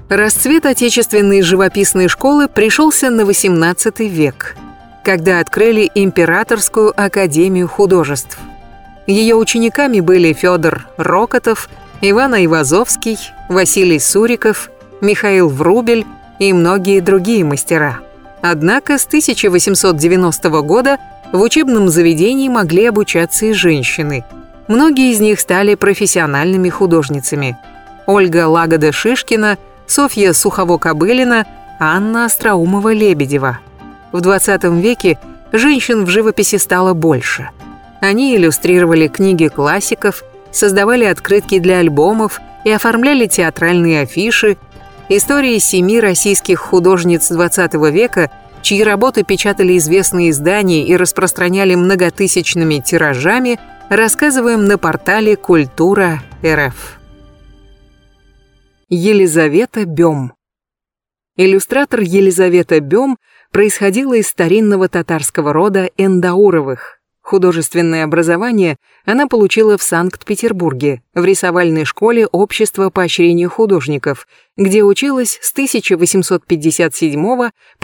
Расцвет отечественной живописной школы пришелся на XVIII век, когда открыли Императорскую академию художеств. Ее учениками были Федор Рокотов, Иван Айвазовский, Василий Суриков, Михаил Врубель и многие другие мастера. Однако с 1890 года в учебном заведении могли обучаться и женщины. Многие из них стали профессиональными художницами. Ольга Лагода-Шишкина, Софья Сухово-Кобылина, Анна Остроумова-Лебедева. В 20 веке женщин в живописи стало больше. Они иллюстрировали книги классиков, создавали открытки для альбомов и оформляли театральные афиши. Истории 7 российских художниц 20 века, чьи работы печатали известные издания и распространяли многотысячными тиражами, рассказываем на портале Культура.рф. Елизавета Бем. Иллюстратор Елизавета Бем происходила из старинного татарского рода Эндауровых. Художественное образование она получила в Санкт-Петербурге, в рисовальной школе Общества поощрения художников, где училась с 1857 по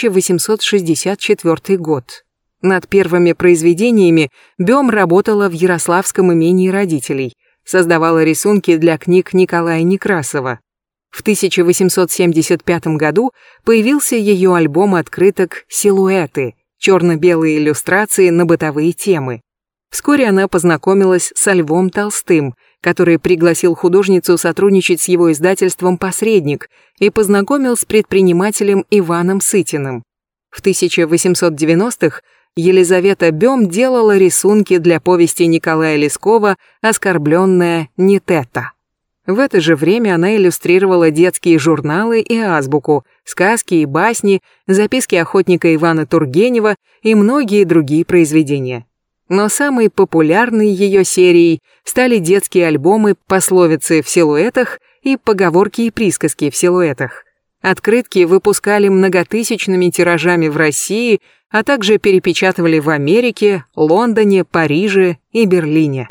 1864 год. Над первыми произведениями Бем работала в Ярославском имении родителей, создавала рисунки для книг Николая Некрасова. В 1875 году появился ее альбом открыток «Силуэты», черно-белые иллюстрации на бытовые темы. Вскоре она познакомилась со Львом Толстым, который пригласил художницу сотрудничать с его издательством «Посредник» и познакомил с предпринимателем Иваном Сытиным. В 1890-х Елизавета Бем делала рисунки для повести Николая Лескова «Оскорбленная Нетета». В это же время она иллюстрировала детские журналы и азбуку, сказки и басни, записки охотника Ивана Тургенева и многие другие произведения. Но самой популярной ее серией стали детские альбомы «Пословицы в силуэтах» и «Поговорки и присказки в силуэтах». Открытки выпускали многотысячными тиражами в России, а также перепечатывали в Америке, Лондоне, Париже и Берлине.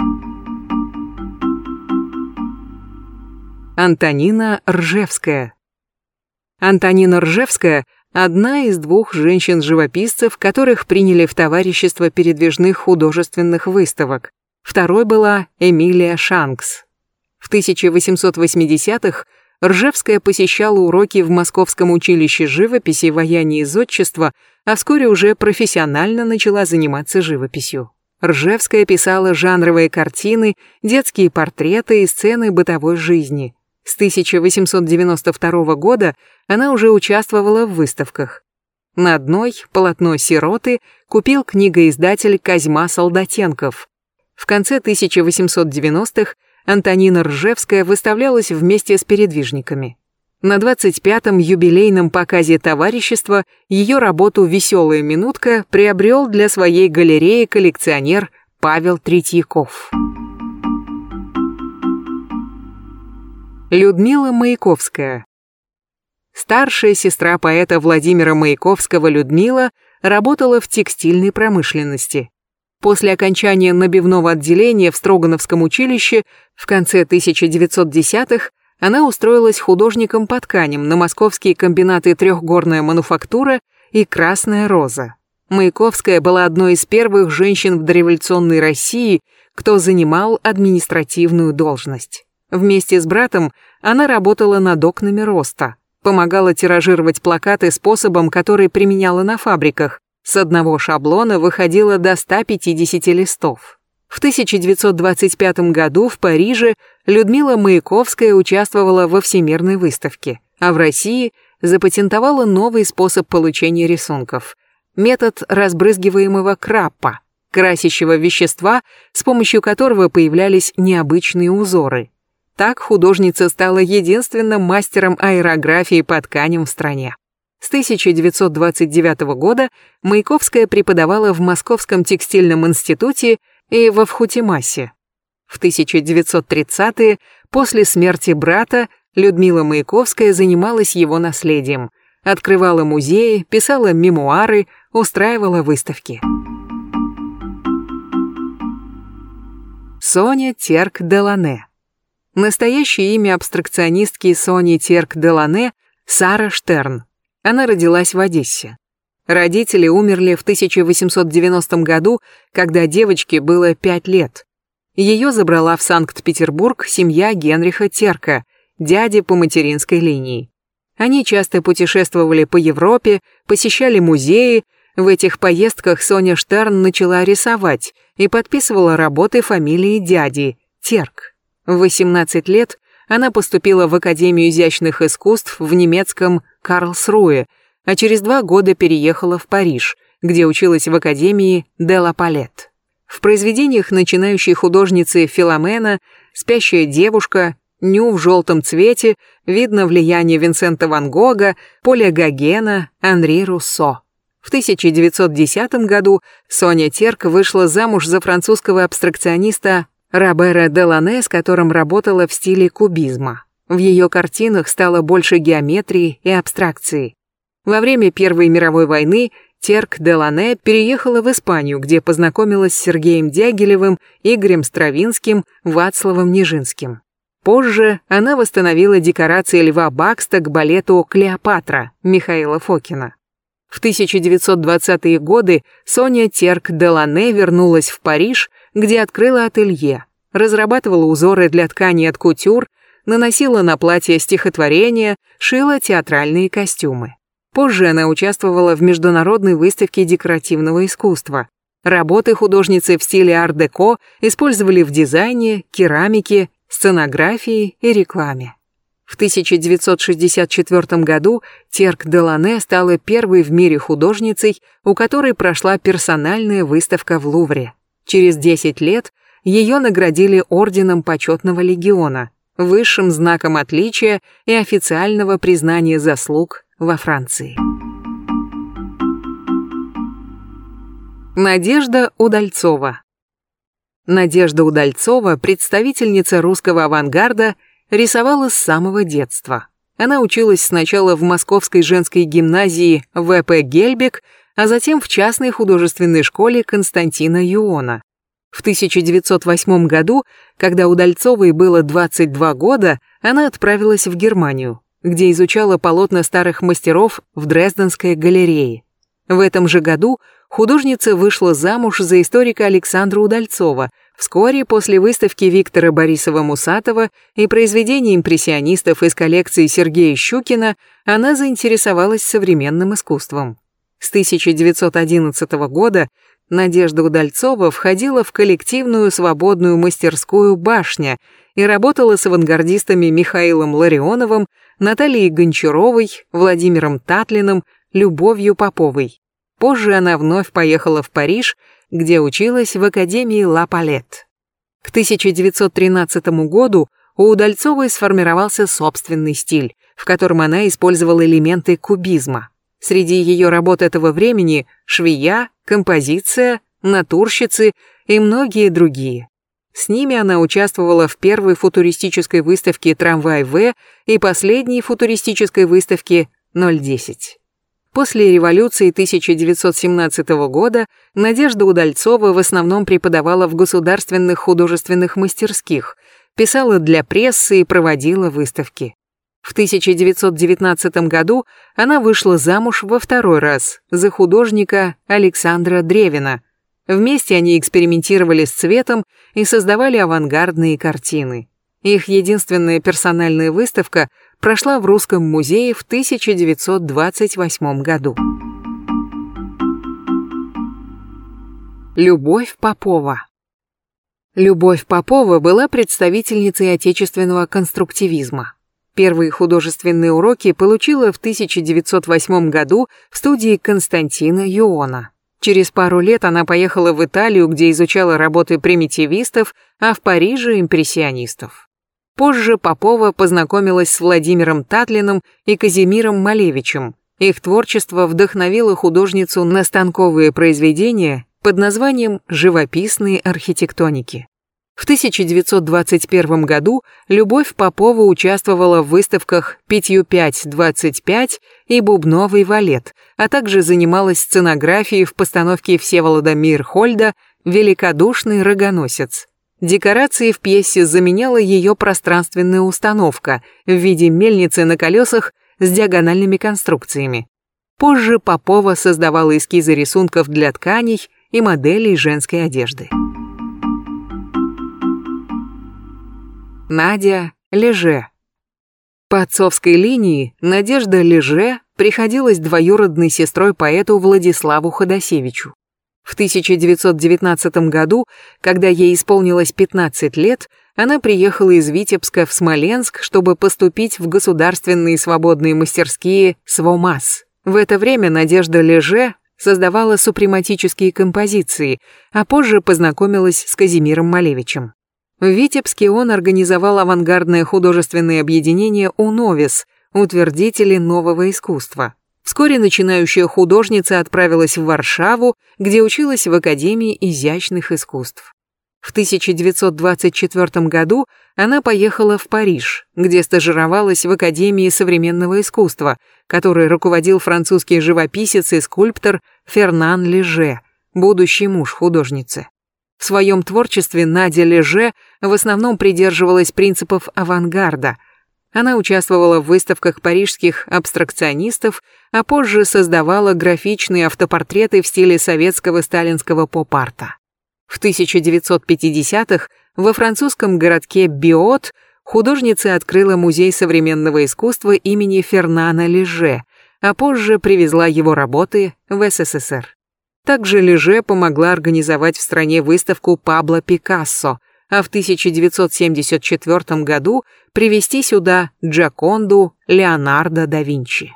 Антонина Ржевская. Антонина Ржевская – одна из 2 женщин-живописцев, которых приняли в товарищество передвижных художественных выставок. Второй была Эмилия Шанкс. В 1880-х Ржевская посещала уроки в Московском училище живописи, ваяния и зодчества, а вскоре уже профессионально начала заниматься живописью. Ржевская писала жанровые картины, детские портреты и сцены бытовой жизни. С 1892 года она уже участвовала в выставках. На одной полотно «Сироты» купил книгоиздатель Козьма Солдатенков. В конце 1890-х Антонина Ржевская выставлялась вместе с передвижниками. На 25-м юбилейном показе товарищества ее работу «Веселая минутка» приобрел для своей галереи коллекционер Павел Третьяков. Людмила Маяковская. Старшая сестра поэта Владимира Маяковского Людмила работала в текстильной промышленности. После окончания набивного отделения в Строгановском училище в конце 1910-х она устроилась художником по тканям на московские комбинаты «Трехгорная мануфактура» и «Красная роза». Маяковская была одной из первых женщин в дореволюционной России, кто занимал административную должность. Вместе с братом она работала над окнами роста, помогала тиражировать плакаты способом, который применяла на фабриках. С одного шаблона выходило до 150 листов. В 1925 году в Париже Людмила Маяковская участвовала во Всемирной выставке, а в России запатентовала новый способ получения рисунков – метод разбрызгиваемого краппа, красящего вещества, с помощью которого появлялись необычные узоры. Так художница стала единственным мастером аэрографии по тканям в стране. С 1929 года Маяковская преподавала в Московском текстильном институте и во Вхутимасе. В 1930-е, после смерти брата, Людмила Маяковская занималась его наследием, открывала музеи, писала мемуары, устраивала выставки. Соня Терк-Делане. Настоящее имя абстракционистки Сони Терк-Делане – Сара Штерн. Она родилась в Одессе. Родители умерли в 1890 году, когда девочке было 5 лет. Ее забрала в Санкт-Петербург семья Генриха Терка, дяди по материнской линии. Они часто путешествовали по Европе, посещали музеи. В этих поездках Соня Штерн начала рисовать и подписывала работы фамилии дяди – Терк. В 18 лет она поступила в Академию изящных искусств в немецком Карлсруэ, а через 2 года переехала в Париж, где училась в Академии де ла Палет. В произведениях начинающей художницы Филомена «Спящая девушка», «Ню в желтом цвете» видно влияние Винсента ван Гога, Поля Гогена, Анри Руссо. В 1910 году Соня Терк вышла замуж за французского абстракциониста Робера Делане, с которым работала в стиле кубизма. В ее картинах стало больше геометрии и абстракции. Во время Первой мировой войны Терк-Делане переехала в Испанию, где познакомилась с Сергеем Дягилевым, Игорем Стравинским, Вацлавом Нижинским. Позже она восстановила декорации Льва Бакста к балету «Клеопатра» Михаила Фокина. В 1920-е годы Соня Терк-Делане вернулась в Париж, где открыла ателье, разрабатывала узоры для тканей от кутюр, наносила на платья стихотворения, шила театральные костюмы. Позже она участвовала в международной выставке декоративного искусства. Работы художницы в стиле ар-деко использовали в дизайне, керамике, сценографии и рекламе. В 1964 году Терк-Делане стала первой в мире художницей, у которой прошла персональная выставка в Лувре. Через 10 лет ее наградили орденом Почетного легиона, высшим знаком отличия и официального признания заслуг во Франции. Надежда Удальцова. Надежда Удальцова, представительница русского авангарда, рисовала с самого детства. Она училась сначала в Московской женской гимназии В.П. Гельбек, а затем в частной художественной школе Константина Юона. В 1908 году, когда Удальцовой было 22 года, она отправилась в Германию, где изучала полотна старых мастеров в Дрезденской галерее. В этом же году художница вышла замуж за историка Александра Удальцова, вскоре после выставки Виктора Борисова-Мусатова и произведений импрессионистов из коллекции Сергея Щукина она заинтересовалась современным искусством. С 1911 года Надежда Удальцова входила в коллективную свободную мастерскую «Башня» и работала с авангардистами Михаилом Ларионовым, Натальей Гончаровой, Владимиром Татлиным, Любовью Поповой. Позже она вновь поехала в Париж, где училась в Академии Ла Палет. К 1913 году у Удальцовой сформировался собственный стиль, в котором она использовала элементы кубизма. Среди ее работ этого времени швея, композиция, натурщицы и многие другие. С ними она участвовала в первой футуристической выставке «Трамвай В» и последней футуристической выставке «010». После революции 1917 года Надежда Удальцова в основном преподавала в государственных художественных мастерских, писала для прессы и проводила выставки. В 1919 году она вышла замуж во 2-й раз за художника Александра Древина. Вместе они экспериментировали с цветом и создавали авангардные картины. Их единственная персональная выставка прошла в Русском музее в 1928 году. Любовь Попова. Любовь Попова была представительницей отечественного конструктивизма. Первые художественные уроки получила в 1908 году в студии Константина Юона. Через пару лет она поехала в Италию, где изучала работы примитивистов, а в Париже – импрессионистов. Позже Попова познакомилась с Владимиром Татлиным и Казимиром Малевичем. Их творчество вдохновило художницу на станковые произведения под названием «Живописные архитектоники». В 1921 году Любовь Попова участвовала в выставках «5×5-25» и «Бубновый валет», а также занималась сценографией в постановке Всеволода Мейрхольда «Великодушный рогоносец». Декорации в пьесе заменяла ее пространственная установка в виде мельницы на колесах с диагональными конструкциями. Позже Попова создавала эскизы рисунков для тканей и моделей женской одежды. Надя Леже. По отцовской линии Надежда Леже приходилась двоюродной сестрой поэту Владиславу Ходосевичу. В 1919 году, когда ей исполнилось 15 лет, она приехала из Витебска в Смоленск, чтобы поступить в государственные свободные мастерские СВОМАС. В это время Надежда Леже создавала супрематические композиции, а позже познакомилась с Казимиром Малевичем. В Витебске он организовал авангардное художественное объединение «УНОВИС», утвердители нового искусства. Вскоре начинающая художница отправилась в Варшаву, где училась в Академии изящных искусств. В 1924 году она поехала в Париж, где стажировалась в Академии современного искусства, которой руководил французский живописец и скульптор Фернан Леже, будущий муж художницы. В своем творчестве Надя Леже в основном придерживалась принципов авангарда. Она участвовала в выставках парижских абстракционистов, а позже создавала графичные автопортреты в стиле советского сталинского поп-арта. В 1950-х во французском городке Биот художница открыла музей современного искусства имени Фернана Леже, а позже привезла его работы в СССР. Также Леже помогла организовать в стране выставку Пабло Пикассо, а в 1974 году привезти сюда Джоконду Леонардо да Винчи.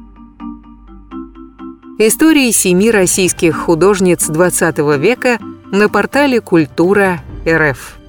Истории 7 российских художниц XX века на портале Культура.рф.